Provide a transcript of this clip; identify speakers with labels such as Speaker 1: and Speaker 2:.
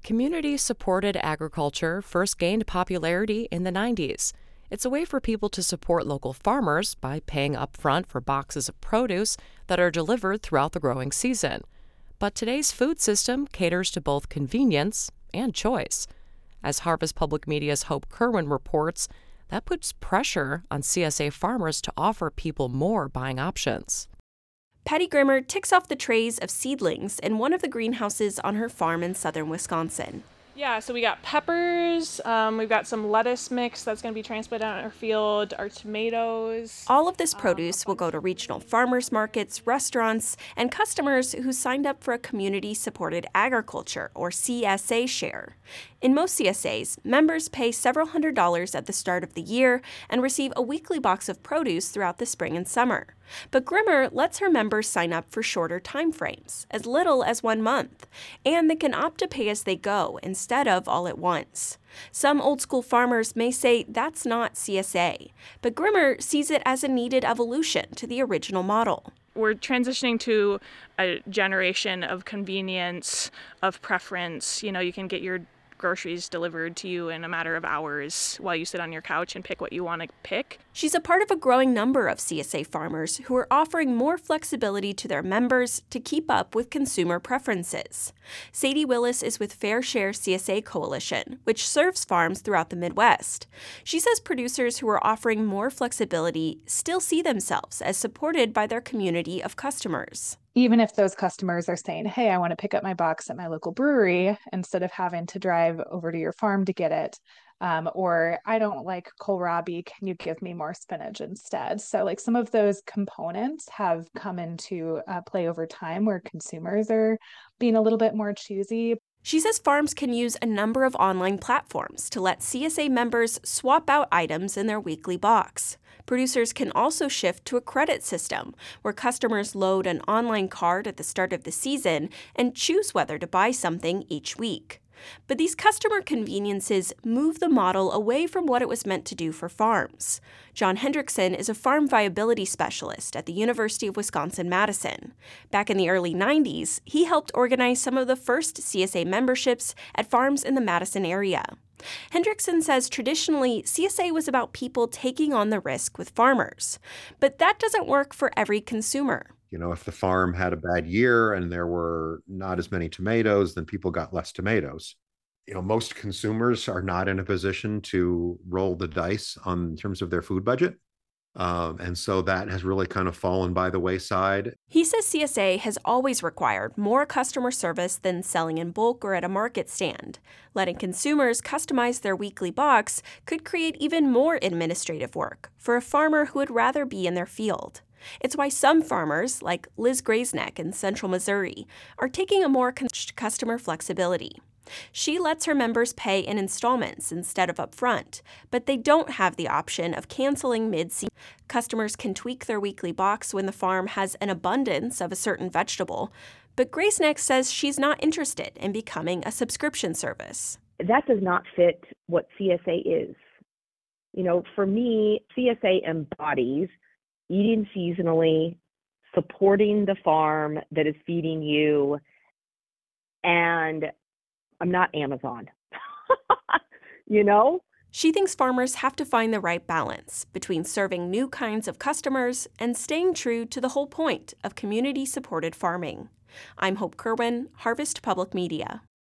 Speaker 1: Community-supported agriculture first gained popularity in the 90s. It's a way for people to support local farmers by paying upfront for boxes of produce that are delivered throughout the growing season. But today's food system caters to both convenience and choice. As Harvest Public Media's Hope Kerwin reports, that puts pressure on CSA farmers to offer people more buying options.
Speaker 2: Patty Grimmer ticks off the trays of seedlings in one of the greenhouses on her farm in southern Wisconsin.
Speaker 3: Yeah, so we got peppers, we've got some lettuce mix that's going to be transplanted on our field, our tomatoes.
Speaker 2: All of this produce will go to regional farmers markets, restaurants, and customers who signed up for a community-supported agriculture, or CSA share. In most CSAs, members pay several $100s at the start of the year and receive a weekly box of produce throughout the spring and summer. But Grimmer lets her members sign up for shorter time frames, as little as 1 month, and they can opt to pay as they go instead of all at once. Some old-school farmers may say that's not CSA, but Grimmer sees it as a needed evolution to the original model.
Speaker 3: We're transitioning to a generation of convenience, of preference. You know, you can get your groceries delivered to you in a matter of hours while you sit on your couch and pick what you want to pick.
Speaker 2: She's a part of a growing number of CSA farmers who are offering more flexibility to their members to keep up with consumer preferences. Sadie Willis is with Fair Share CSA Coalition, which serves farms throughout the Midwest. She says producers who are offering more flexibility still see themselves as supported by their community of customers.
Speaker 4: Even if those customers are saying, hey, I want to pick up my box at my local brewery instead of having to drive over to your farm to get it, or I don't like kohlrabi, can you give me more spinach instead? So like some of those components have come into play over time where consumers are being a little bit more choosy.
Speaker 2: She says farms can use a number of online platforms to let CSA members swap out items in their weekly box. Producers can also shift to a credit system where customers load an online card at the start of the season and choose whether to buy something each week. But these customer conveniences move the model away from what it was meant to do for farms. John Hendrickson is a farm viability specialist at the University of Wisconsin-Madison. Back in the early 90s, he helped organize some of the first CSA memberships at farms in the Madison area. Hendrickson says traditionally, CSA was about people taking on the risk with farmers. But that doesn't work for every consumer.
Speaker 5: You know, if the farm had a bad year and there were not as many tomatoes, then people got less tomatoes. You know, most consumers are not in a position to roll the dice in terms of their food budget. And so that has really kind of fallen by the wayside.
Speaker 2: He says CSA has always required more customer service than selling in bulk or at a market stand. Letting consumers customize their weekly box could create even more administrative work for a farmer who would rather be in their field. It's why some farmers, like Liz Graysneck in central Missouri, are taking a more customer flexibility. She lets her members pay in installments instead of upfront, but they don't have the option of canceling mid-season. Customers can tweak their weekly box when the farm has an abundance of a certain vegetable, but Graysneck says she's not interested in becoming a subscription service.
Speaker 6: That does not fit what CSA is. You know, for me, CSA embodies eating seasonally, supporting the farm that is feeding you, and I'm not Amazon, you know?
Speaker 2: She thinks farmers have to find the right balance between serving new kinds of customers and staying true to the whole point of community-supported farming. I'm Hope Kerwin, Harvest Public Media.